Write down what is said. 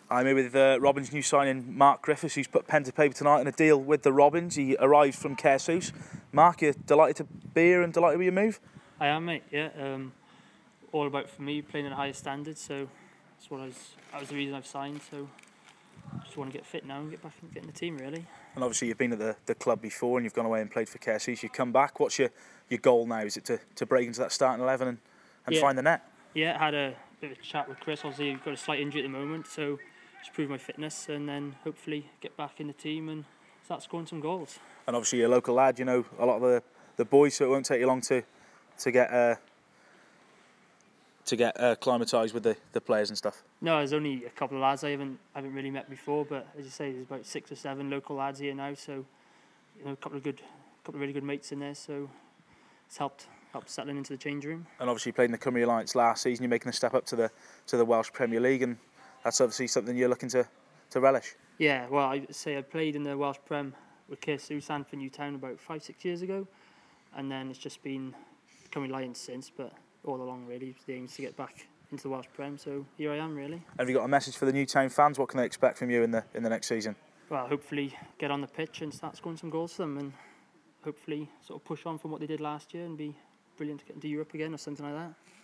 I'm here with Robins' new signing, Mark Griffiths, who's put pen to paper tonight on a deal with the Robins. He arrived from Caersws. Mark, you're delighted to be here and delighted with your move? I am, mate. Yeah, all about for me playing at a higher standard. So that was the reason I've signed. So just want to get fit now and get back and get in the team, really. And obviously you've been at the club before and you've gone away and played for Caersws. You've come back. What's your goal now? Is it to break into that starting 11 and find the net? Yeah, I had a bit of a chat with Chris. Obviously, I've got a slight injury at the moment, so just prove my fitness and then hopefully get back in the team and start scoring some goals. And obviously you're a local lad, you know a lot of the boys, so it won't take you long to get acclimatised with the players and stuff. No, there's only a couple of lads I haven't really met before, but as you say, there's about 6 or 7 local lads here now, so a couple of really good mates in there, so it's helped settling into the change room. And obviously you played in the Cymru Alliance last season. You're making a step up to the Welsh Premier League, and that's obviously something you're looking to relish. Yeah, well, I played in the Welsh Prem with Caersws and for Newtown about 5-6 years ago, and then it's just been Cymru Alliance since, but all along really the aim is to get back into the Welsh Prem, so here I am really. Have you got a message for the Newtown fans? What can they expect from you in the next season? Well, hopefully get on the pitch and start scoring some goals for them, and hopefully sort of push on from what they did last year and be brilliant to get into Europe again or something like that.